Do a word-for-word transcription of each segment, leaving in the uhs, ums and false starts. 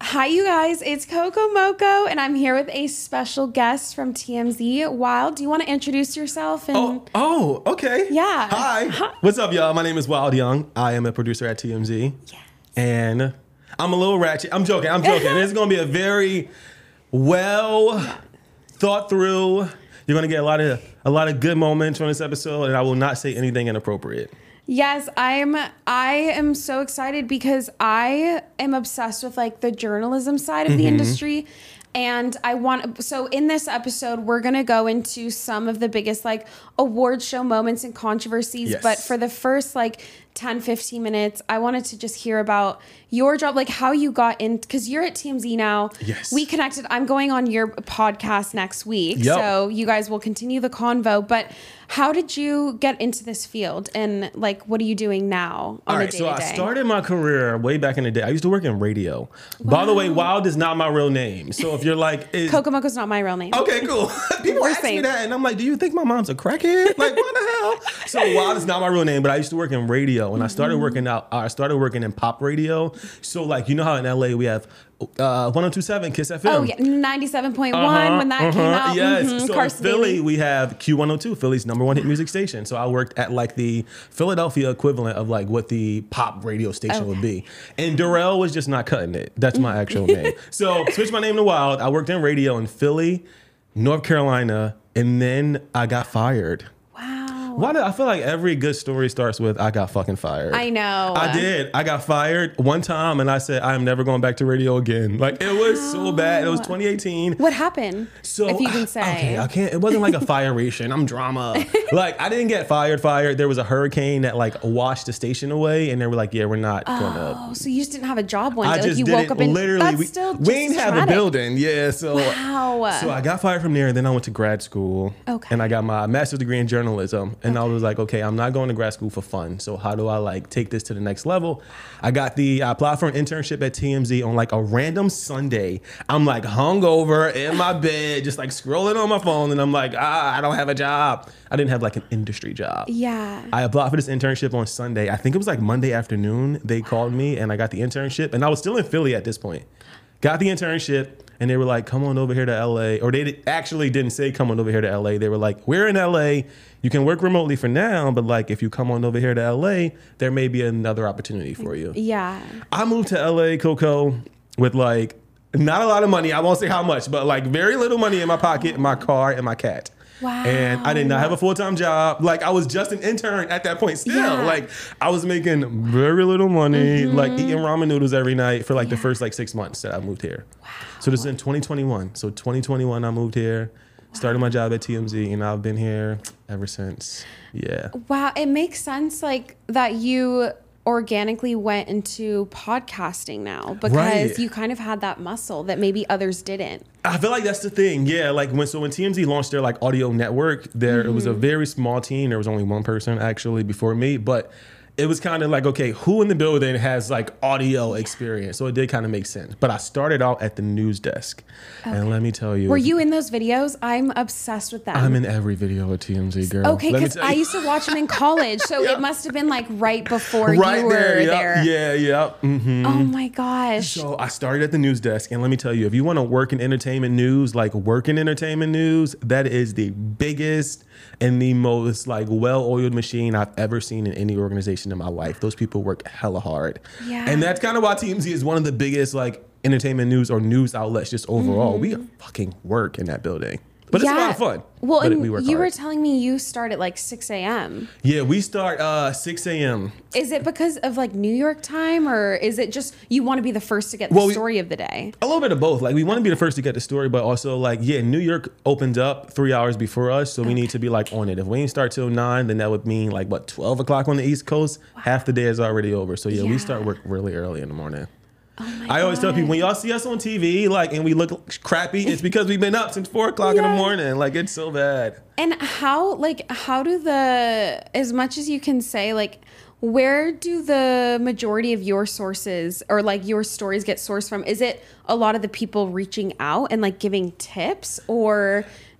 Hi, you guys. It's Coco Moco, and I'm here with a special guest from T M Z. Wild, do you want to introduce yourself? And Oh, oh, okay. Yeah. Hi. Hi. What's up, y'all? My name is Wild Young. I am a producer at T M Z. Yes. And I'm a little ratchet. I'm joking. I'm joking. It's going to be a very well thought through. You're going to get a lot of a lot of good moments from this episode, and I will not say anything inappropriate. Yes, I'm I am so excited because I am obsessed with like the journalism side of Mm-hmm. the industry. And I want, so in this episode, we're going to go into some of the biggest like award show moments and controversies. Yes. But for the first like ten, fifteen minutes, I wanted to just hear about your job, like how you got in, because you're at T M Z now. Yes. We connected. I'm going on your podcast next week. Yep. So you guys will continue the convo. But how did you get into this field? And like, what are you doing now on All a right, day so to I day? started my career way back in the day. I used to work in radio. By the way, Wild is not my real name. So if you're like, is, Coco Moco's not my real name. okay, cool. People We're ask me safe. that, and I'm like, do you think my mom's a crackhead? Like, what the hell? So Wild is not my real name, but I used to work in radio, and I started working out. I started working in pop radio. So like, you know how in L A we have uh, one oh two point seven Kiss F M. Oh, yeah. ninety-seven point one Uh-huh, when that uh-huh, came out. Yes. Mhm, So in Carson Philly, Daly. we have Q one oh two, Philly's number one hit music station. So I worked at like the Philadelphia equivalent of like what the pop radio station Okay. would be. And Darrell was just not cutting it. That's my actual name. So switched my name to Wild. I worked in radio in Philly, North Carolina, and then I got fired. Wow. Why do I feel like every good story starts with I got fucking fired? I know. I did. I got fired one time and I said, I'm never going back to radio again. Like it was so bad. It was twenty eighteen. What happened? So if you can say. Okay, I can't. It wasn't like a firation. I'm drama. Like I didn't get fired. Fired. There was a hurricane that like washed the station away, and they were like, "Yeah, we're not gonna." Oh, so you just didn't have a job one day. I like just you didn't. woke up and literally, that's we, still we just didn't as have a traumatic. building. Yeah. So. Wow. So I got fired from there, and then I went to grad school. Okay. And I got my master's degree in journalism, and I was like, okay, I'm not going to grad school for fun. So how do I like take this to the next level? I got the I applied for an internship at T M Z on like a random Sunday. I'm like hungover in my bed, just like scrolling on my phone, and I'm like, ah, I don't have a job. I didn't have like an industry job. Yeah. I applied for this internship on Sunday. I think it was like Monday afternoon. They called me and I got the internship, and I was still in Philly at this point. Got the internship, and they were like, come on over here to L A. Or they di- actually didn't say come on over here to L A. They were like, we're in L A. You can work remotely for now, but like if you come on over here to L A, there may be another opportunity for you. Yeah. I moved to L A, Coco, with like not a lot of money. I won't say how much, but like very little money in my pocket, my car, and my cat. Wow. And I did not have a full-time job. Like I was just an intern at that point still. Yeah. Like I was making very little money, like eating ramen noodles every night for like the first like six months that I moved here. Wow. So this is in twenty twenty-one. So twenty twenty-one I moved here, started my job at T M Z, and I've been here ever since. Yeah. Wow. It makes sense like that you organically went into podcasting now because Right. you kind of had that muscle that maybe others didn't. I feel like that's the thing. Yeah, like when so when T M Z launched their like audio network, there it was a very small team. There was only one person actually before me, but it was kind of like, okay, who in the building has like audio experience? So it did kind of make sense. But I started out at the news desk, and let me tell you, Were you in those videos? I'm obsessed with them. I'm in every video at T M Z, girl. Okay, Let me because tell I you. used to watch them in college, so Yeah. it must have been like right before right you were there, yep, there. yeah, yeah. Mm-hmm. Oh my gosh. So I started at the news desk, and let me tell you, if you want to work in entertainment news, like work in entertainment news, that is the biggest and the most like well-oiled machine I've ever seen in any organization in my life. Those people work hella hard. Yeah. And that's kind of why T M Z is one of the biggest like entertainment news or news outlets just overall. We fucking work in that building. But it's a lot of fun. Well, but and we work you hard. were telling me you start at like six a.m. Yeah, we start uh, six a.m. Is it because of like New York time, or is it just you want to be the first to get the Well, we- story of the day? A little bit of both. Like we want to be the first to get the story, but also like, yeah, New York opened up three hours before us, so we need to be like on it. If we didn't start till nine, then that would mean like what twelve o'clock on the East Coast. Half the day is already over. So yeah, Yeah. we start work really early in the morning. Oh my I always tell people when y'all see us on T V, like, and we look crappy, it's because we've been up since four o'clock in the Yeah. morning. Like it's so bad. And how, like, how do the, as much as you can say, like, where do the majority of your sources or like your stories get sourced from? Is it a lot of the people reaching out and like giving tips, or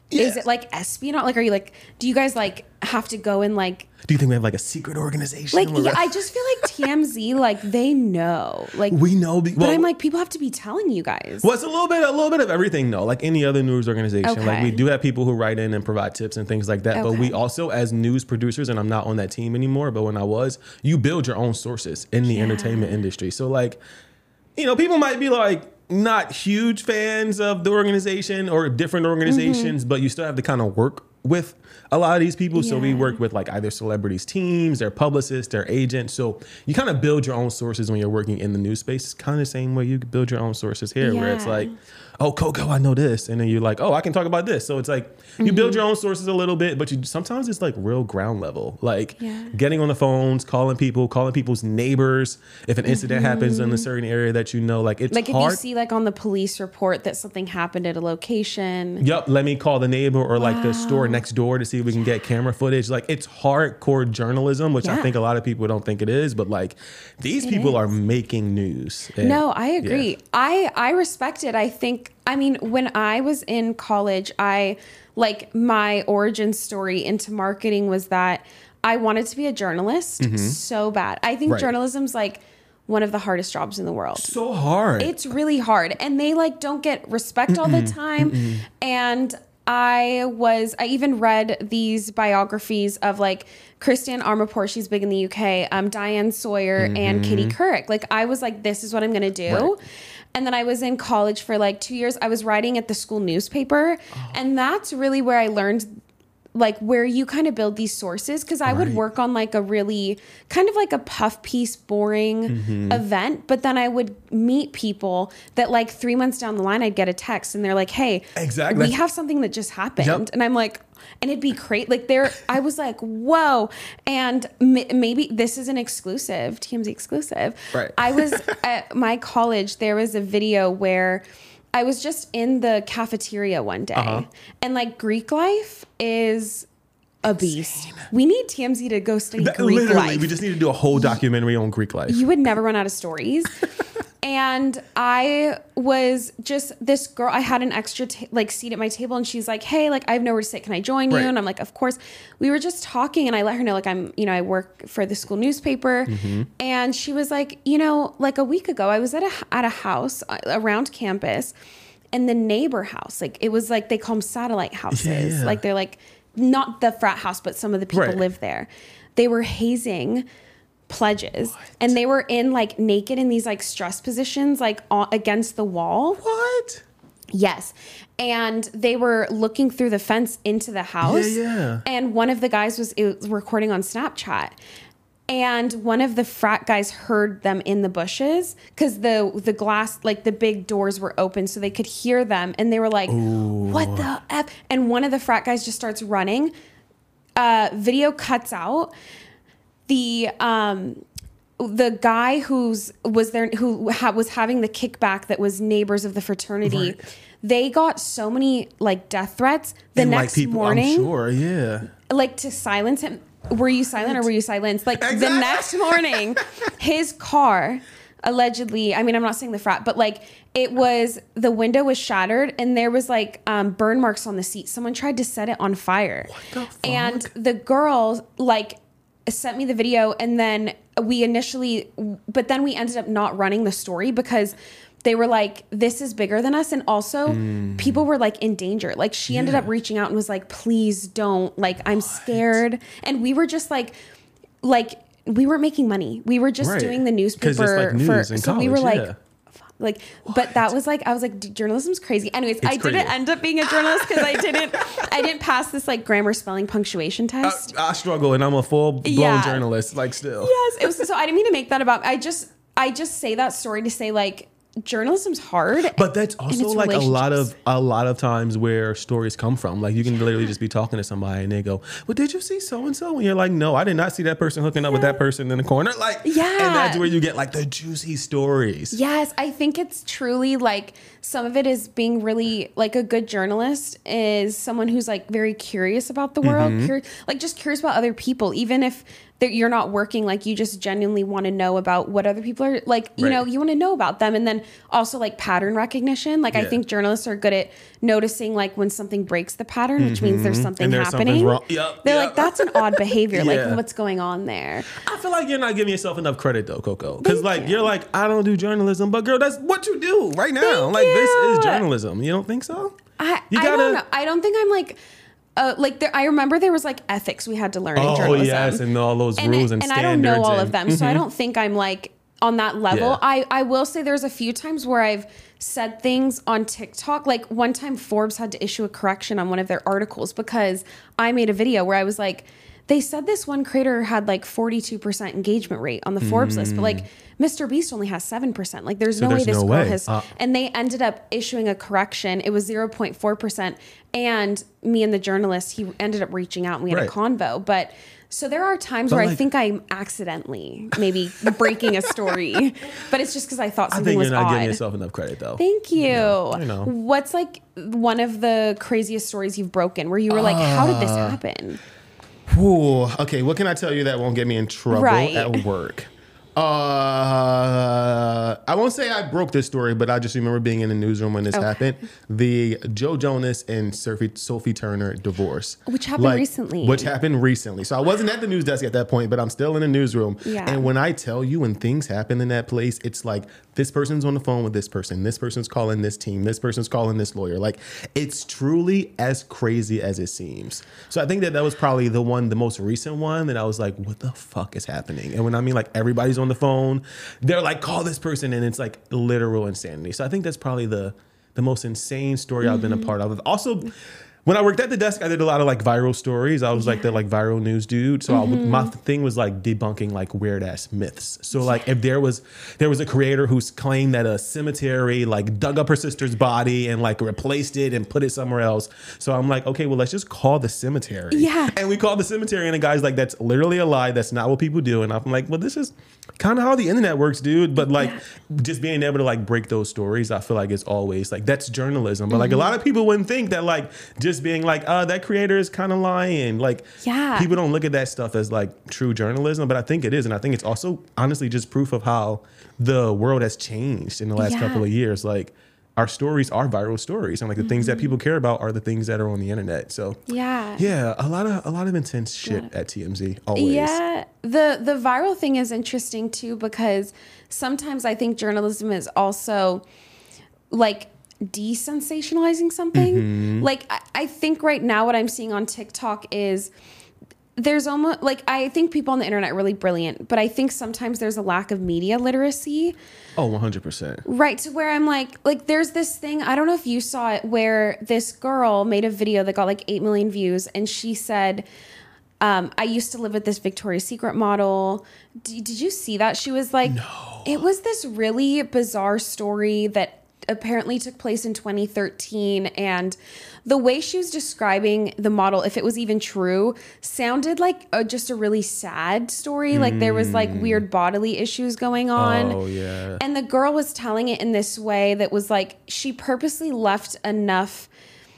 Is Yeah. it like espionage? Like, are you like, do you guys like have to go and like, Do you think we have like a secret organization? like, where yeah, we're- I just feel like T M Z, like they know, like, we know. Be, but well, I'm like, people have to be telling you guys. well, it's a little bit, a little bit of everything, though. Like any other news organization, like Okay. we do have people who write in and provide tips and things like that. But we Okay. also, as news producers, and I'm not on that team anymore, but when I was, you build your own sources in the Yeah. entertainment industry. So, like, you know, people might be like not huge fans of the organization or different organizations, Mm-hmm. but you still have to kind of work with a lot of these people. So we Yeah. work with like either celebrities teams, their publicists, their agents. So you kind of build your own sources when you're working in the news space. It's kind of the same way you build your own sources here, where it's Yeah. like, oh, Coco, I know this. And then you're like, oh, I can talk about this. So it's like you build Mm-hmm. your own sources a little bit, but you sometimes it's like real ground level, like Yeah. getting on the phones, calling people, calling people's neighbors. If an incident happens in a certain area that you know, like it's Like if hard. you see like on the police report that something happened at a location. Yep, let me call the neighbor or like the store next door to see if we can get camera footage. Like it's hardcore journalism, which I Yeah. think a lot of people don't think it is, but like these It people is. are making news. And- No, I agree. yeah. I I respect it. I think I mean when I was in college, I like my origin story into marketing was that I wanted to be a journalist so bad. I think Mm-hmm. Right. journalism's like one of the hardest jobs in the world. So hard. It's really hard and they like don't get respect all the time. And I was I even read these biographies of like Christiane Amanpour, she's big in the U K, um, Diane Sawyer and Katie Couric. Like I was like, this is what I'm gonna do. Right. And then I was in college for like two years. I was writing at the school newspaper. And that's really where I learned like where you kind of build these sources. Cause I would Right. work on like a really kind of like a puff piece, boring Mm-hmm. event. But then I would meet people that like three months down the line, I'd get a text and they're like, hey, Exactly. we That's- have something that just happened. Yep. And I'm like, and it'd be great. Like there, I was like, whoa. And m- maybe this is an exclusive, T M Z exclusive. Right. I was at my college, there was a video where I was just in the cafeteria one day Uh-huh. and like Greek life is a beast. We need T M Z to go study That- Greek literally, life. we just need to do a whole documentary on Greek life. You would never run out of stories. And I was just this girl. I had an extra ta- like seat at my table, and she's like, "Hey, like I have nowhere to sit. Can I join you?" Right. And I'm like, "Of course." We were just talking, and I let her know like I'm, you know, I work for the school newspaper, Mm-hmm. and she was like, "You know, like a week ago, I was at a at a house uh, around campus, and the neighbor house, like it was like they call them satellite houses, yeah. like they're like not the frat house, but some of the people Right. live there. They were hazing." Pledges and they were in like naked in these like stress positions like on, against the wall. What? Yes. And they were looking through the fence into the house. Yeah, yeah. And one of the guys was, it was recording on Snapchat. And one of the frat guys heard them in the bushes because the the glass, like the big doors were open so they could hear them. And they were like, what the F? And one of the frat guys just starts running. Uh, video cuts out. The um, the guy who's was there who ha- was having the kickback that was neighbors of the fraternity. Right. They got so many like death threats the and next like people, morning, I'm sure, yeah. like to silence him. Were you silent or were you silenced? Like the Exactly. next morning, his car allegedly. I mean, I'm not saying the frat, but like it was the window was shattered and there was like um, burn marks on the seat. Someone tried to set it on fire, What the fuck? and the girl like sent me the video, and then we initially, but then we ended up not running the story because they were like, this is bigger than us. And also people were like in danger. Like she ended Yeah. up reaching out and was like, please don't, like, I'm scared. And we were just like, like, we weren't making money. We were just Right. doing the 'Cause it's, newspaper like, for, news in so we were college, like, yeah. like, but that was like, I was like, journalism's crazy. Anyways, I crazy. didn't end up being a journalist because I didn't, I didn't pass this like grammar, spelling, punctuation I, test. I struggle and I'm a full blown Yeah. journalist, like still. Yes, it was. So I didn't mean to make that about. I just, I just say that story to say like, journalism's hard. But that's and also it's like a lot of relationships. a lot of times where stories come from. Like you can literally just be talking to somebody and they go, "Well, did you see so and so?" And you're like, "No, I did not see that person hooking up with that person in the corner." Like, Yeah. and that's where you get like the juicy stories. Yes, I think it's truly like some of it is being really like a good journalist is someone who's like very curious about the world, Mm-hmm. cur- like just curious about other people, even if that you're not working, like you just genuinely want to know about what other people are like, you Right. know, you want to know about them. And then also like pattern recognition. Like I Yeah. think journalists are good at noticing like when something breaks the pattern, which means there's something And there's something's happening. wrong. Yep, They're yep. like, that's an odd behavior. Yeah. Like what's going on there? I feel like you're not giving yourself enough credit though, Coco. Because Thank like you. you're like, I don't do journalism, but girl, that's what you do right now. Thank like this you. is journalism. You don't think so? I, You I gotta- don't know. I don't think I'm like, uh, like there, I remember there was like ethics we had to learn in Oh journalism. yes, and all those and, rules and, and standards. I don't know all and- of them, so I don't think I'm like on that level. Yeah. I, I will say there's a few times where I've said things on TikTok. Like one time Forbes had to issue a correction on one of their articles because I made a video where I was like, they said this one creator had like forty-two percent engagement rate on the Forbes list, but like Mister Beast only has seven percent. Like there's no there's way this no girl way. has, Uh, and they ended up issuing a correction. It was zero point four percent. And me and the journalist, he ended up reaching out and we had Right. a convo. But so there are times But where I like- think I'm accidentally maybe breaking a story, but it's just because I thought I something think was you're not odd. giving yourself enough credit though. Thank you. I know. What's like one of the craziest stories you've broken where you were like, how did this Uh, happen? Ooh, okay, what can I tell you that won't get me in trouble Right. at work? Uh, I won't say I broke this story, but I just remember being in the newsroom when this Okay. happened. The Joe Jonas and Sophie, Sophie Turner divorce. Which happened recently. Which happened recently. So I wasn't at the news desk at that point, but I'm still in the newsroom. Yeah. And when I tell you when things happen in that place, it's like this person's on the phone with this person. This person's calling this team. This person's calling this lawyer. Like it's truly as crazy as it seems. So I think that that was probably the one, the most recent one that I was like, what the fuck is happening? And when I mean like everybody's on the phone, they're like, call this person. And it's like literal insanity. So I think that's probably the, the most insane story I've been a part of. Also, when I worked at the desk, I did a lot of like viral stories. I was like the like viral news dude. So I would, my thing was like debunking like weird ass myths. So like if there was there was a creator who's claimed that a cemetery like dug up her sister's body and like replaced it and put it somewhere else. So I'm like, okay, well let's just call the cemetery. Yeah. And we called the cemetery and the guy's like, that's literally a lie. That's not what people do. And I'm like, well, this is kind of how the internet works, dude. But like just being able to like break those stories, I feel like it's always like that's journalism. But like a lot of people wouldn't think that like just being like, uh, that creator is kind of lying. Like Yeah. people don't look at that stuff as like true journalism, but I think it is. And I think it's also honestly just proof of how the world has changed in the last Yeah. couple of years. Like our stories are viral stories. And like the things that people care about are the things that are on the internet. So Yeah. yeah, a lot of a lot of intense shit at T M Z always. Yeah, the the viral thing is interesting too because sometimes I think journalism is also like desensationalizing something. Mm-hmm. Like I, I think right now what I'm seeing on TikTok is there's almost like I think people on the internet are really brilliant, but I think sometimes there's a lack of media literacy. Oh, one hundred percent. Right, to where I'm like, like there's this thing, I don't know if you saw it, where this girl made a video that got like eight million views and she said, um, I used to live with this Victoria's Secret model. D- did you see that? She was like, no. It was this really bizarre story that apparently took place in twenty thirteen, and the way she was describing the model, if it was even true, sounded like a, just a really sad story. Mm. Like there was like weird bodily issues going on. Oh yeah. And the girl was telling it in this way that was like she purposely left enough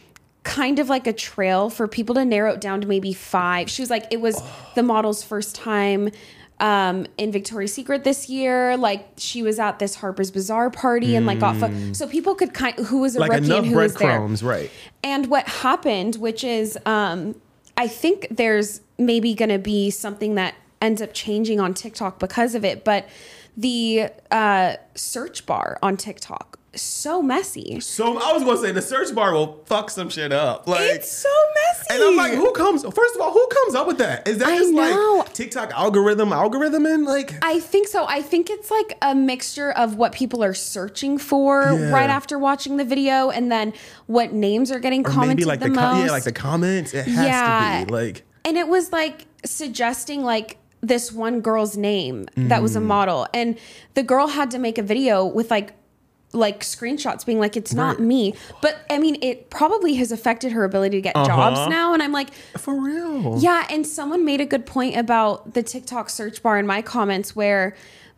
kind of like a trail for people to narrow it down to maybe five. She was like, it was oh. the model's first time um, in Victoria's Secret this year. Like she was at this Harper's Bazaar party mm. and like got fo- so people could kind of, who was a like rookie and who was there. Crumbs, right. And what happened, which is um, I think there's maybe going to be something that ends up changing on TikTok because of it, but the uh, search bar on TikTok, so messy. So I was gonna say the search bar will fuck some shit up. Like it's so messy. And I'm like, who comes? First of all, who comes up with that? Is that I just know. like TikTok algorithm, algorithm, and like? I think so. I think it's like a mixture of what people are searching for Yeah. right after watching the video, and then what names are getting Or commented maybe like the, the, most. com- yeah, like the comments. It has Yeah. to be like. And it was like suggesting like this one girl's name that was a Mm. model, and the girl had to make a video with like like screenshots being like, it's not Right. me. But I mean, it probably has affected her ability to get Uh-huh. jobs now. And I'm like, For real. yeah. And someone made a good point about the TikTok search bar in my comments where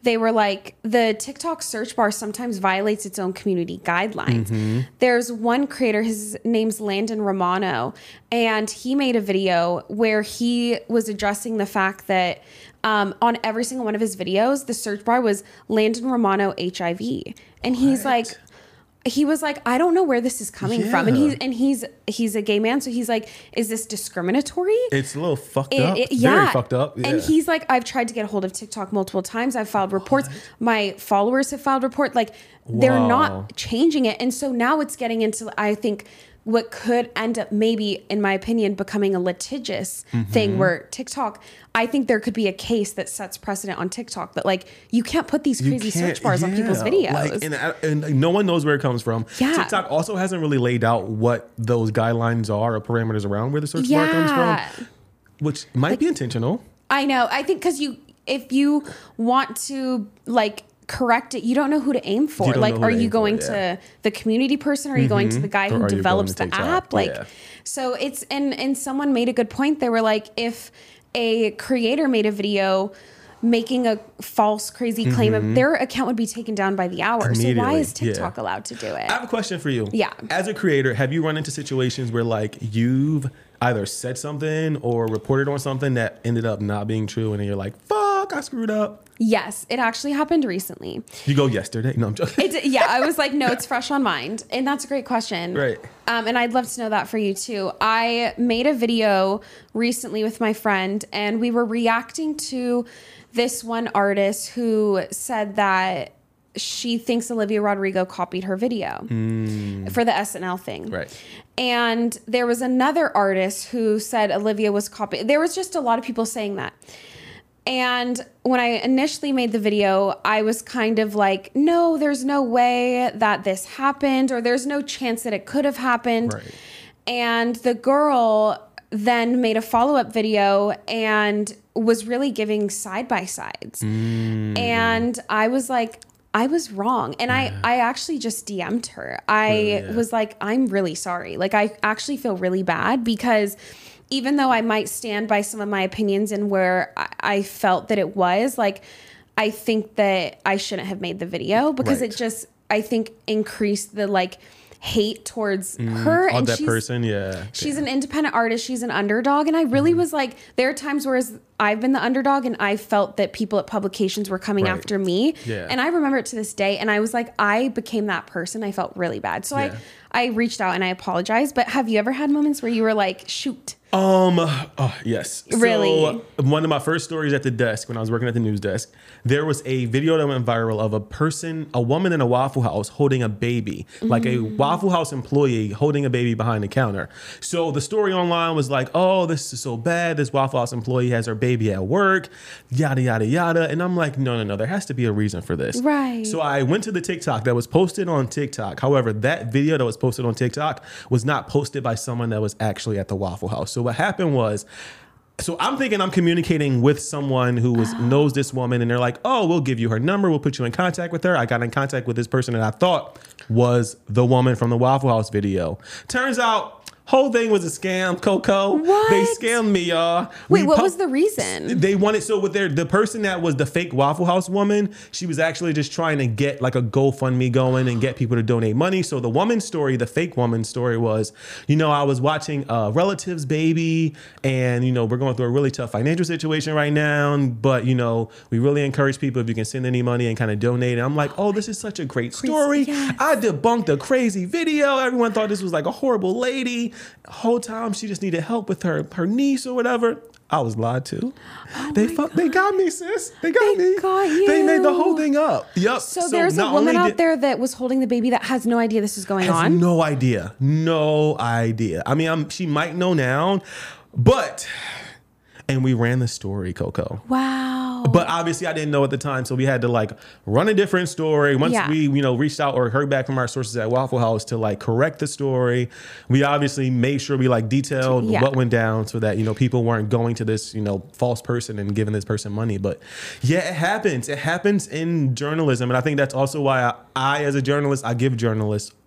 they were like, the TikTok search bar sometimes violates its own community guidelines. Mm-hmm. There's one creator, his name's Landon Romano, and he made a video where he was addressing the fact that um, on every single one of his videos, the search bar was Landon Romano H I V. And what? he's like, he was like, I don't know where this is coming yeah. from. And he's, and he's, he's a gay man. So he's like, is this discriminatory? It's a little fucked it, up. It, it's yeah. very fucked up. Yeah. And he's like, I've tried to get a hold of TikTok multiple times. I've filed reports. What? My followers have filed report. Like they're wow. not changing it. And so now it's getting into, I think, what could end up maybe, in my opinion, becoming a litigious mm-hmm. thing where TikTok, I think there could be a case that sets precedent on TikTok that like, you can't put these crazy search bars yeah. on people's videos. Like, and, and no one knows where it comes from. Yeah. TikTok also hasn't really laid out what those guidelines are or parameters around where the search yeah. bar comes from, which might like, be intentional. I know. I think because you, if you want to like, correct it, you don't know who to aim for. Like, are you going for, yeah. to the community person? Or are you mm-hmm. going to the guy who develops the app? Like, yeah. so it's, and, and someone made a good point. They were like, if a creator made a video making a false, crazy claim, mm-hmm. of their account would be taken down by the hour. So why is TikTok yeah. allowed to do it? I have a question for you. Yeah. As a creator, have you run into situations where like you've either said something or reported on something that ended up not being true and then you're like, fuck, I screwed up? Yes, it actually happened recently. You go yesterday? No, I'm joking. It, yeah, I was like, no, it's fresh on mind. And that's a great question. Right. Um, and I'd love to know that for you too. I made a video recently with my friend and we were reacting to this one artist who said that she thinks Olivia Rodrigo copied her video mm. for the S N L thing. Right. And there was another artist who said Olivia was copying. There was just a lot of people saying that. And when I initially made the video, I was kind of like, no, there's no way that this happened, or there's no chance that it could have happened. Right. And the girl then made a follow-up video and was really giving side-by-sides. Mm. And I was like, I was wrong. And yeah. I, I actually just D M'd her. I oh, yeah. was like, I'm really sorry. Like, I actually feel really bad because even though I might stand by some of my opinions and where I, I felt that it was, like, I think that I shouldn't have made the video because right. it just, I think, increased the, like, hate towards mm, her. And that she's, person, yeah. She's yeah. an independent artist. She's an underdog. And I really mm. was like, there are times where I've been the underdog and I felt that people at publications were coming right. after me. Yeah. And I remember it to this day. And I was like, I became that person. I felt really bad. So yeah. I, I reached out and I apologized. But have you ever had moments where you were like, shoot? Um, oh, yes. Really? So one of my first stories at the desk when I was working at the news desk, there was a video that went viral of a person, a woman in a Waffle House holding a baby, mm. like a Waffle House employee holding a baby behind the counter. So the story online was like, oh, this is so bad. This Waffle House employee has her baby at work, yada, yada, yada. And I'm like, no, no, no, there has to be a reason for this. Right. So I went to the TikTok that was posted on TikTok. However, that video that was posted on TikTok was not posted by someone that was actually at the Waffle House. So what happened was, so I'm thinking I'm communicating with someone who was, oh. knows this woman, and they're like, oh, we'll give you her number. We'll put you in contact with her. I got in contact with this person that I thought was the woman from the Waffle House video. Turns out, whole thing was a scam, Coco. What? They scammed me, y'all. Wait, we what po- was the reason? They wanted, so with their, the person that was the fake Waffle House woman, she was actually just trying to get like a GoFundMe going and get people to donate money. So the woman's story, the fake woman's story was, you know, I was watching a relative's baby and, you know, we're going through a really tough financial situation right now. But, you know, we really encourage people if you can send any money and kind of donate. And I'm like, oh, this is such a great story. Yes. I debunked a crazy video. Everyone thought this was like a horrible lady. Whole time she just needed help with her her niece or whatever. I was lied to. Oh they fuck, they got me, sis. They got they me. Got you. They made the whole thing up. Yep. So, so there's a woman out did, there that was holding the baby that has no idea this is going has on. No idea. No idea. I mean, I'm, she might know now, but and we ran the story, Coco. Wow. But obviously I didn't know at the time. So we had to like run a different story. Once yeah. we, you know, reached out or heard back from our sources at Waffle House to like correct the story, we obviously made sure we like detailed yeah. what went down so that, you know, people weren't going to this, you know, false person and giving this person money. But yeah, it happens. It happens in journalism. And I think that's also why I, I as a journalist, I give journalists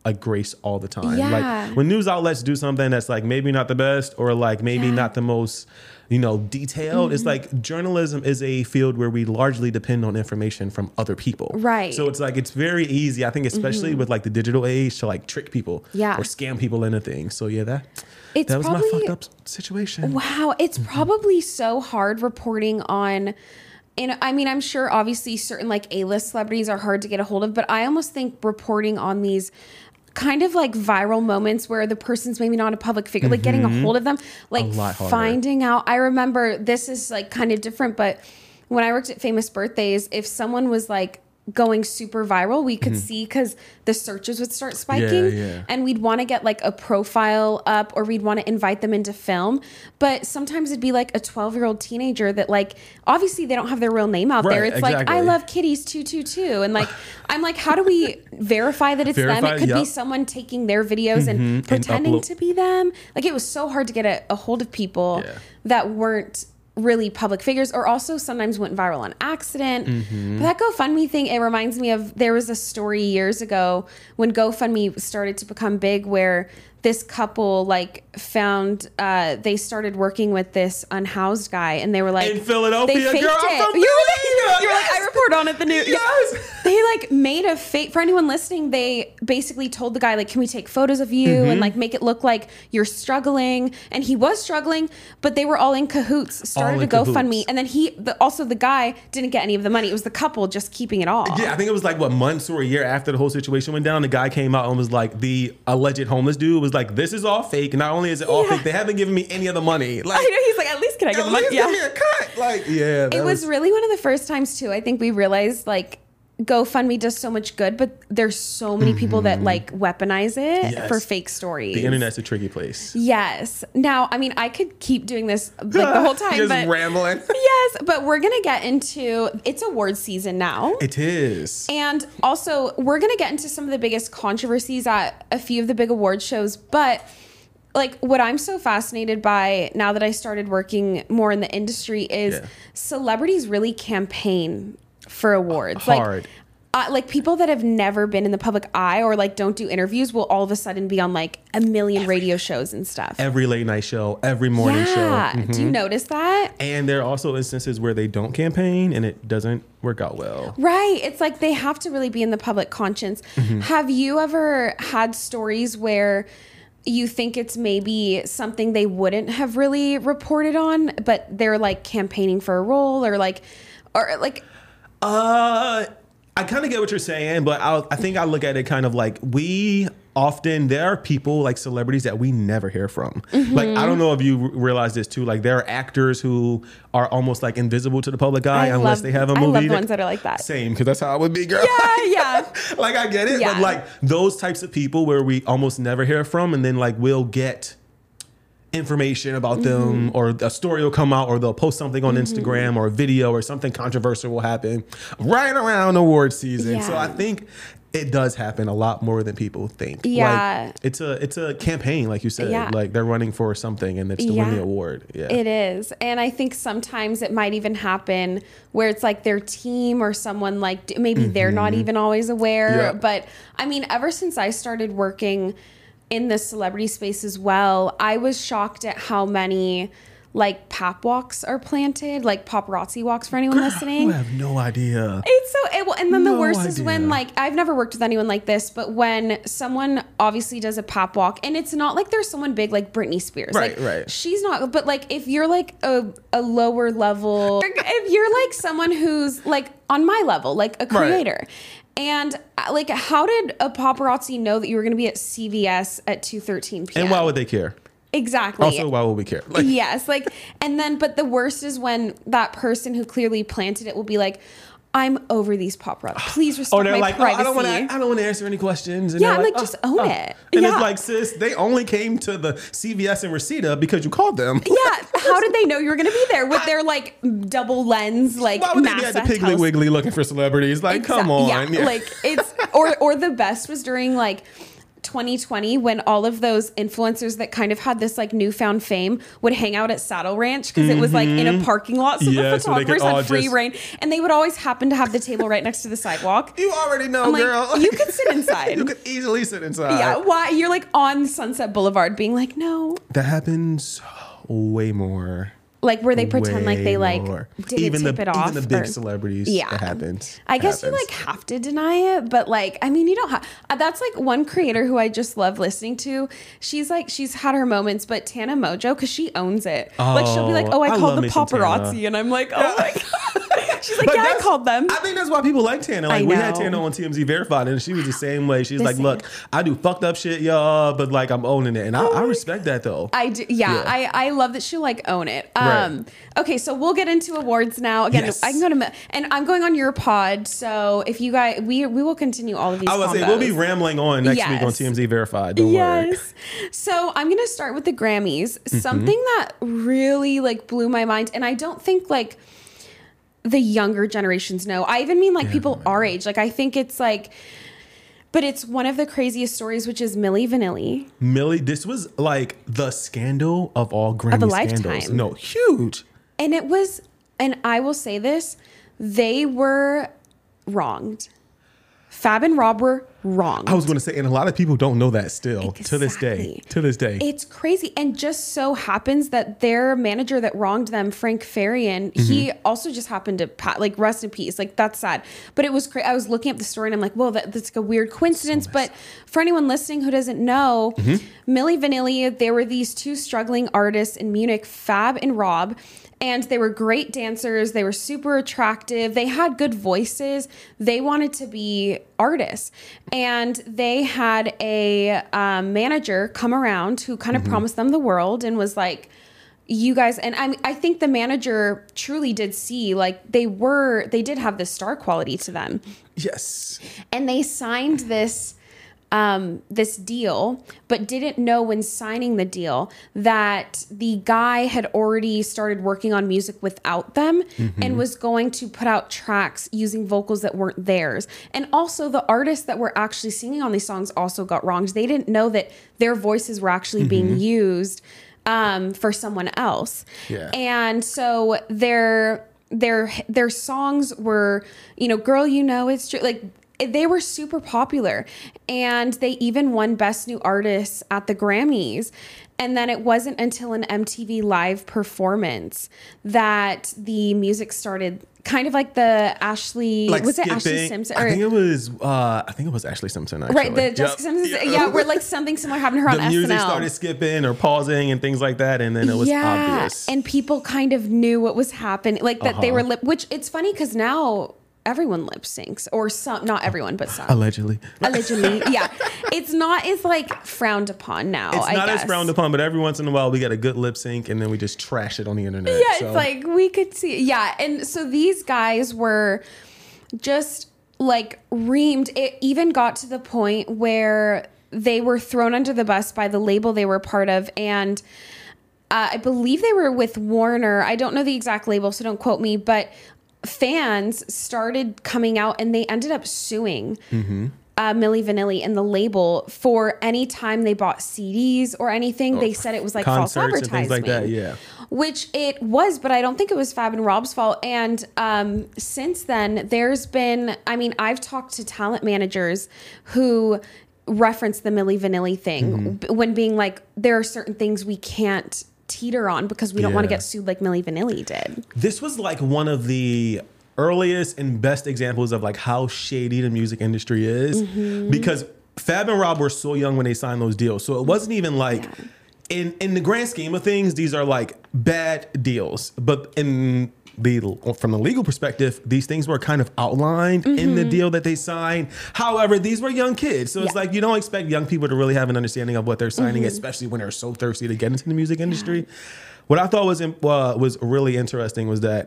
a grace all the time. Yeah. Like when news outlets do something that's like maybe not the best or like maybe Yeah. not the most, you know, detailed. Mm-hmm. It's like journalism is a field where we largely depend on information from other people. Right. So it's like it's very easy, I think, especially mm-hmm. with like the digital age, to like trick people Yeah. or scam people into things. So yeah, that It's that was probably, my fucked up situation. Wow, it's mm-hmm. probably so hard reporting on. And I mean, I'm sure obviously certain like A-list celebrities are hard to get a hold of, but I almost think reporting on these kind of like viral moments where the person's maybe not a public figure, mm-hmm. like getting a hold of them, like finding out. I remember this is like kind of different, but when I worked at Famous Birthdays, if someone was like going super viral, we could mm-hmm. see because the searches would start spiking, yeah, yeah. and we'd want to get like a profile up, or we'd want to invite them into film. But sometimes it'd be like a twelve year old teenager that like obviously they don't have their real name out right, there. It's exactly. like I love kitties two two two, and like I'm like, how do we verify that it's verify, them? It could yep. be someone taking their videos mm-hmm. and pretending and to be them. Like it was so hard to get a, a hold of people yeah. that weren't really public figures, or also sometimes went viral on accident. Mm-hmm. But that GoFundMe thing, it reminds me of, there was a story years ago when GoFundMe started to become big where this couple like found, uh, they started working with this unhoused guy, and they were like, in Philadelphia, they faked girl, I'm it. from You were Philadelphia. like, you were Yes. like, I report on it the news. Yes. They like made a fake, for anyone listening, they basically told the guy like, can we take photos of you mm-hmm. and like make it look like you're struggling? And he was struggling, but they were all in cahoots, started in a GoFundMe. cahoots. And then he, the, also the guy didn't get any of the money. It was the couple just keeping it all. Yeah, I think it was like what, months or a year after the whole situation went down, the guy came out and was like, the alleged homeless dude was like, this is all fake. Not only is it all Yeah. fake, they haven't given me any of the money. Like, I know, he's like, at least can I get the money? At least give me a cut. Like, yeah. It was, was really one of the first times too, I think we realized like GoFundMe does so much good, but there's so many mm-hmm. people that like weaponize it yes. for fake stories. The internet's a tricky place. Yes. Now, I mean, I could keep doing this like the whole time, just but rambling. Yes, but we're gonna get into, it's awards season now. It is. And also, we're gonna get into some of the biggest controversies at a few of the big award shows, but like what I'm so fascinated by now that I started working more in the industry is yeah. celebrities really campaign for awards. Hard. Like, uh, like people that have never been in the public eye or like don't do interviews will all of a sudden be on like a million every, radio shows and stuff. Every late night show, every morning yeah. show. Mm-hmm. Do you notice that? And there are also instances where they don't campaign and it doesn't work out well. Right. It's like they have to really be in the public conscience. Mm-hmm. Have you ever had stories where you think it's maybe something they wouldn't have really reported on, but they're like campaigning for a role or like, or like, Uh, I kind of get what you're saying, but I, I think I look at it kind of like we often, there are people like celebrities that we never hear from. Mm-hmm. Like, I don't know if you r- realize this too. Like there are actors who are almost like invisible to the public eye I unless love, they have a movie. I love the that, ones that are like that. Same, because that's how I would be, girl. Yeah, yeah. Like I get it, yeah. but like those types of people where we almost never hear from, and then like we'll get information about them mm-hmm. or a story will come out or they'll post something on mm-hmm. Instagram or a video or something controversial will happen right around award season. Yeah. So I think it does happen a lot more than people think. Yeah. Like, it's a it's a campaign, like you said. Yeah. Like they're running for something and it's to yeah. win the award. Yeah. It is. And I think sometimes it might even happen where it's like their team or someone like maybe mm-hmm. they're not even always aware. Yeah. But I mean, ever since I started working in the celebrity space as well, I was shocked at how many like pap walks are planted, like paparazzi walks for anyone Girl, listening. I have no idea. It's so, it, well, and then no the worst idea. is when like, I've never worked with anyone like this, but when someone obviously does a pap walk and it's not like there's someone big like Britney Spears. Right, like, right. She's not, but like if you're like a, a lower level, if you're like someone who's like on my level, like a creator. Right. And like, how did a paparazzi know that you were going to be at C V S at two thirteen p.m.? And why would they care? Exactly. Also, why would we care? Like, yes. Like, and then, but the worst is when that person who clearly planted it will be like, I'm over these paparazzi. Please respect or they're my like, privacy. Oh, I don't want to. I don't want to answer any questions. And yeah, I'm like, like, just oh, own oh. it. And yeah. it's like, sis, they only came to the C V S in Reseda because you called them. Yeah. How did they know you were going to be there with their like double lens, like Why would NASA they be at the Piggly telescope? Wiggly looking for celebrities? Like, Exa- come on. Yeah, Yeah. Like it's or or the best was during like twenty twenty when all of those influencers that kind of had this like newfound fame would hang out at Saddle Ranch because mm-hmm. it was like in a parking lot. So yeah, the photographers so had free just... reign and they would always happen to have the table right next to the sidewalk. You already know, I'm like, girl. You could sit inside. You could easily sit inside. Yeah. Why? You're like on Sunset Boulevard being like, no. That happens way more. Like where they pretend Way like they like more. didn't even tip the, it off. Even the big or, celebrities, yeah, it happens. I it guess happens. you like have to deny it, but like I mean you don't have. Uh, that's like one creator who I just love listening to. She's like she's had her moments, but Tana Mojo because she owns it. Oh, like she'll be like, oh, I, I called the paparazzi, and I'm like, oh my god. She's like, but yeah, I called them. I think that's why people like Tana. Like we had Tana on T M Z Verified, and she was the same way. She's the like, same. Look, I do fucked up shit, y'all, but like I'm owning it, and I, I respect that though. I do, yeah, yeah. I I love that she like own it. Um, right. Okay, so we'll get into awards now. Again, yes. I can go to and I'm going on your pod, so if you guys, we we will continue all of these. I was say we'll be rambling on next yes. week on T M Z Verified. Don't yes. worry. So I'm gonna start with the Grammys. Mm-hmm. Something that really like blew my mind, and I don't think like. The younger generations know. I even mean like yeah, people our age. Like I think it's like, but it's one of the craziest stories, which is Milli Vanilli. Milli, this was like the scandal of all Grammy of a scandals. Lifetime. No, huge. And it was, and I will say this, they were wronged. Fab and Rob were wrong. I was going to say, and a lot of people don't know that still exactly. to this day. To this day. It's crazy. And just so happens that their manager that wronged them, Frank Farian, mm-hmm. he also just happened to, like, rest in peace. Like, that's sad. But it was crazy. I was looking up the story and I'm like, whoa, that, that's like a weird coincidence. So but for anyone listening who doesn't know, mm-hmm. Milli Vanilli, they were these two struggling artists in Munich, Fab and Rob. And they were great dancers. They were super attractive. They had good voices. They wanted to be artists. And they had a um, manager come around who kind of mm-hmm. promised them the world and was like, you guys, and I I think the manager truly did see, like, they were, they did have this star quality to them. Yes. And they signed this Um, this deal, but didn't know when signing the deal that the guy had already started working on music without them mm-hmm. and was going to put out tracks using vocals that weren't theirs. And also the artists that were actually singing on these songs also got wronged. They didn't know that their voices were actually mm-hmm. being used um, for someone else. Yeah. And so their their their songs were, you know, Girl, You Know It's True, like, they were super popular, and they even won Best New Artist at the Grammys. And then it wasn't until an M T V Live performance that the music started, kind of like the Ashley, like was skipping. it Ashley Simpson? Or, I think it was, uh, I think it was Ashley Simpson. Actually. Right, the Jessica yep. Simpson. Yeah. yeah, where like something similar happened to her the on S N L. The music started skipping or pausing and things like that, and then it was yeah. obvious. And people kind of knew what was happening, like that uh-huh. they were lip. Which it's funny because now. Everyone lip syncs, or some, not everyone, but some. Allegedly. Allegedly, yeah. It's not as like frowned upon now. It's I not guess. as frowned upon, but every once in a while we get a good lip sync and then we just trash it on the internet. Yeah, so. It's like we could see. Yeah, and so these guys were just like reamed. It even got to the point where they were thrown under the bus by the label they were part of, and uh, I believe they were with Warner. I don't know the exact label, so don't quote me, but fans started coming out and they ended up suing mm-hmm. uh, Milli Vanilli and the label for any time they bought C Ds or anything. Oh, they said it was like false advertising. And things like that, yeah. Which it was, but I don't think it was Fab and Rob's fault. And um, since then, there's been, I mean, I've talked to talent managers who reference the Milli Vanilli thing mm-hmm. when being like, there are certain things we can't teeter on because we don't yeah. want to get sued like Milli Vanilli did. This was like one of the earliest and best examples of like how shady the music industry is mm-hmm. because Fab and Rob were so young when they signed those deals. So it wasn't even like yeah. in in the grand scheme of things, these are like bad deals. But in the from the legal perspective, these things were kind of outlined mm-hmm. in the deal that they signed. However, these were young kids. So yeah. it's like you don't expect young people to really have an understanding of what they're signing, mm-hmm. especially when they're so thirsty to get into the music industry. Yeah. What I thought was uh, was really interesting was that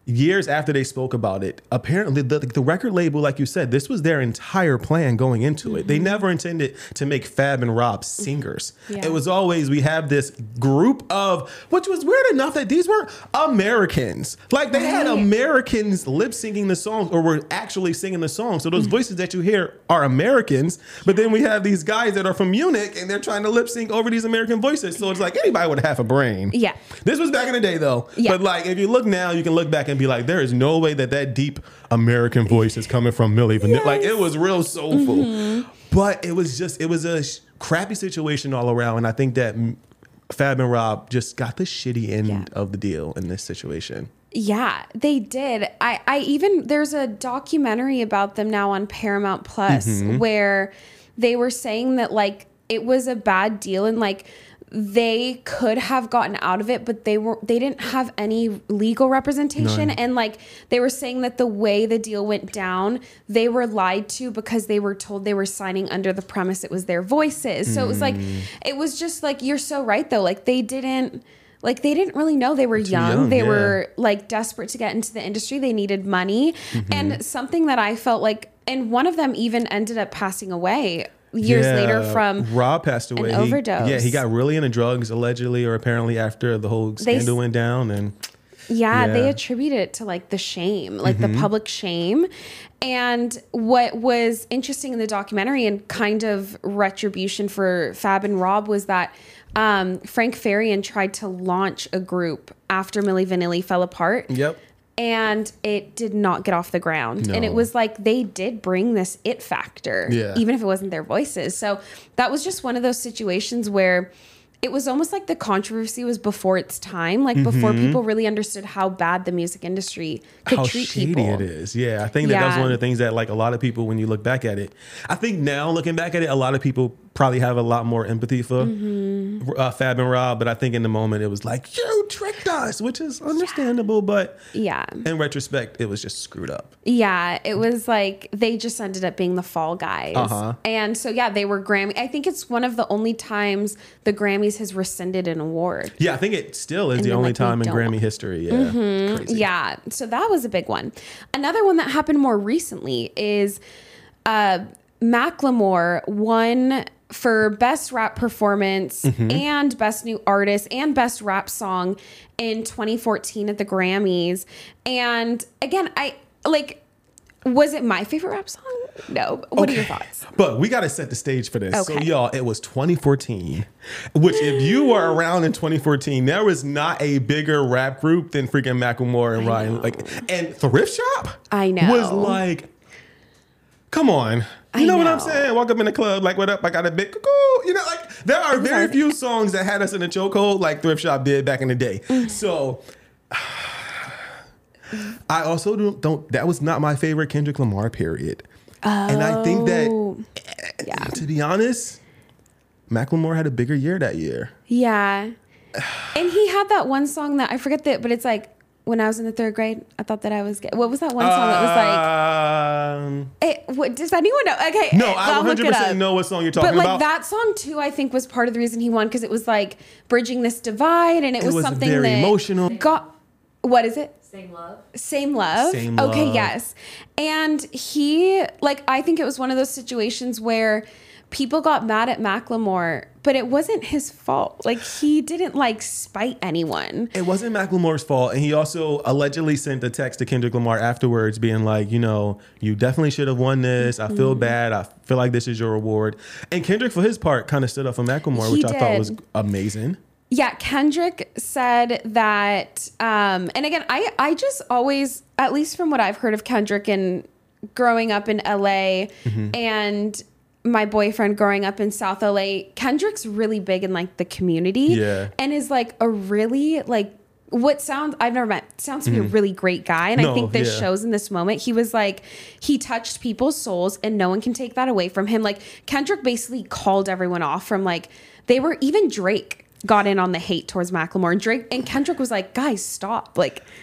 years after they spoke about it, apparently the, the record label, like you said, this was their entire plan going into mm-hmm. it. They never intended to make Fab and Rob singers. Yeah. It was always, we have this group of, which was weird enough that these were Americans. Like they right. had Americans lip syncing the songs or were actually singing the songs. So those voices that you hear are Americans, but then we have these guys that are from Munich and they're trying to lip sync over these American voices. So it's like anybody with half a brain. Yeah. This was back in the day though. Yeah. But like, if you look now, you can look back and be like, there is no way that that deep American voice is coming from Milli Vanilli. Yes. Like it was real soulful, mm-hmm. but it was just, it was a sh- crappy situation all around. And I think that Fab and Rob just got the shitty end yeah. of the deal in this situation. Yeah, they did. I, I even, there's a documentary about them now on Paramount Plus mm-hmm. where they were saying that like it was a bad deal and like they could have gotten out of it, but they were they didn't have any legal representation. None. And like they were saying that the way the deal went down, they were lied to because they were told they were signing under the premise it was their voices. So mm. it was like, it was just like, you're so right though. Like they didn't Like they didn't really know they were young. young. They yeah. were like desperate to get into the industry. They needed money. Mm-hmm. And something that I felt like, and one of them even ended up passing away years yeah, later from Rob passed away. An overdose. He, yeah, he got really into drugs allegedly, or apparently after the whole scandal they, went down. And yeah, yeah, they attributed it to like the shame, like mm-hmm. the public shame. And what was interesting in the documentary and kind of retribution for Fab and Rob was that um, Frank Farian tried to launch a group after Milli Vanilli fell apart. Yep. And it did not get off the ground. No. And it was like they did bring this it factor, yeah. even if it wasn't their voices. So that was just one of those situations where it was almost like the controversy was before its time, like mm-hmm. before people really understood how bad the music industry could how treat shady people. It is. Yeah, I think that yeah. that's one of the things that like a lot of people, when you look back at it, I think now looking back at it, a lot of people probably have a lot more empathy for mm-hmm. uh, Fab and Rob, but I think in the moment it was like, you tricked us, which is understandable, yeah. but yeah, in retrospect, it was just screwed up. Yeah, it was like they just ended up being the fall guys. Uh-huh. And so, yeah, they were Grammy. I think it's one of the only times the Grammys has rescinded an award. Yeah, I think it still is and the only like, time in don't. Grammy history. Yeah, mm-hmm. Crazy. Yeah, so that was a big one. Another one that happened more recently is uh, Macklemore won for Best Rap Performance mm-hmm. and Best New Artist and Best Rap Song in twenty fourteen at the Grammys. And again, I like, was it my favorite rap song? No. What okay. are your thoughts? But we got to set the stage for this. Okay. So y'all, it was twenty fourteen, which if you were around in twenty fourteen, there was not a bigger rap group than freaking Macklemore and I Ryan. Know. Like, and Thrift Shop I know. was like, come on. You know, know what I'm saying? Walk up in the club, like, what up? I got a big cuckoo. You know, like, there are very few songs that had us in a chokehold like Thrift Shop did back in the day. So, I also don't, don't, that was not my favorite Kendrick Lamar period. Oh, and I think that, yeah. to be honest, Macklemore had a bigger year that year. Yeah. And he had that one song that, I forget that, but it's like, when I was in the third grade, I thought that I was gay. What was that one song that was like? Um, it, what, does anyone know? Okay. No, I one hundred percent know what song you're talking about. But like about. that song too, I think was part of the reason he won because it was like bridging this divide, and it, it was, was something very that emotional. Got what is it? Same Love. Same Love. Same Okay, Love. yes. And he like I think it was one of those situations where people got mad at Macklemore, but it wasn't his fault. Like, he didn't, like, spite anyone. It wasn't Macklemore's fault. And he also allegedly sent a text to Kendrick Lamar afterwards being like, you know, you definitely should have won this. I feel mm-hmm. bad. I feel like this is your reward. And Kendrick, for his part, kind of stood up for Macklemore, He which did. I thought was amazing. Yeah, Kendrick said that, um, and again, I, I just always, at least from what I've heard of Kendrick and growing up in L A mm-hmm. and my boyfriend growing up in South L A, Kendrick's really big in like the community yeah. and is like a really like what sounds I've never met sounds to be mm. a really great guy. And no, I think this yeah. shows in this moment. He was like, he touched people's souls and no one can take that away from him. Like Kendrick basically called everyone off from like, they were even Drake got in on the hate towards Macklemore and Drake and Kendrick was like, guys, stop. Like,